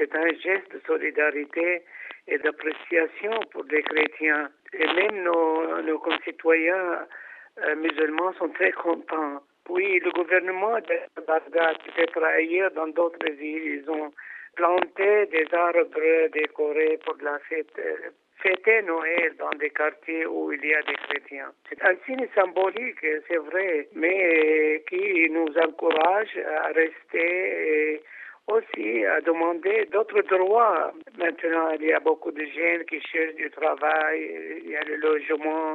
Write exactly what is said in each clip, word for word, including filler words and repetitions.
C'est un geste de solidarité et d'appréciation pour les chrétiens. Et même nos, nos concitoyens euh, musulmans sont très contents. Puis le gouvernement de Bagdad, peut-être ailleurs dans d'autres villes, ils ont planté des arbres décorés pour la fête, euh, fêter Noël dans des quartiers où il y a des chrétiens. C'est un signe symbolique, c'est vrai, mais qui nous encourage à rester et aussi à demander d'autres droits. Maintenant, il y a beaucoup de jeunes qui cherchent du travail, il y a le logement,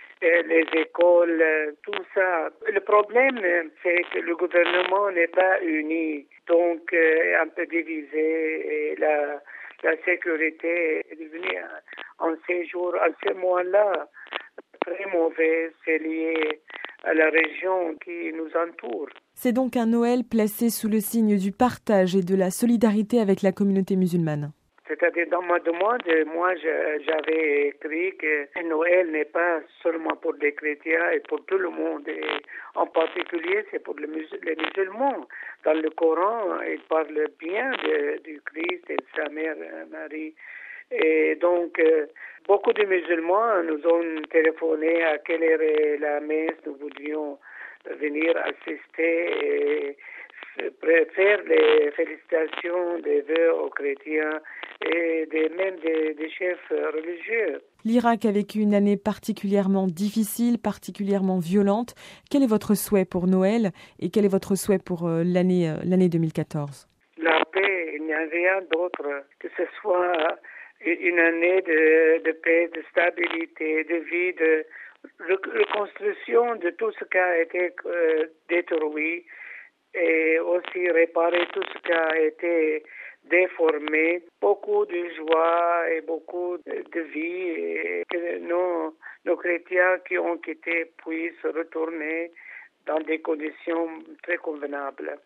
les écoles, tout ça. Le problème, c'est que le gouvernement n'est pas uni, donc un peu divisé, et la, la sécurité est devenue en ces jours, en ces mois-là, très mauvaise. C'est lié à la région qui nous entoure. C'est donc un Noël placé sous le signe du partage et de la solidarité avec la communauté musulmane. C'est-à-dire, dans ma demande, moi, j'avais écrit que Noël n'est pas seulement pour les chrétiens et pour tout le monde. Et en particulier, c'est pour les musulmans. Dans le Coran, il parle bien de, du Christ et de sa mère Marie. Et donc, beaucoup de musulmans nous ont téléphoné à quelle heure est la messe. Nous voudrions venir assister et faire les félicitations des vœux aux chrétiens et des, même des, des chefs religieux. L'Irak a vécu une année particulièrement difficile, particulièrement violente. Quel est votre souhait pour Noël et quel est votre souhait pour euh, l'année, euh, l'année deux mille quatorze? La paix, il n'y a rien d'autre, que ce soit une année de, de paix, de stabilité, de vie, de reconstruction de tout ce qui a été euh, détruit et aussi réparer tout ce qui a été déformé. Beaucoup de joie et beaucoup de vie et que nos, nos chrétiens qui ont quitté puissent retourner dans des conditions très convenables.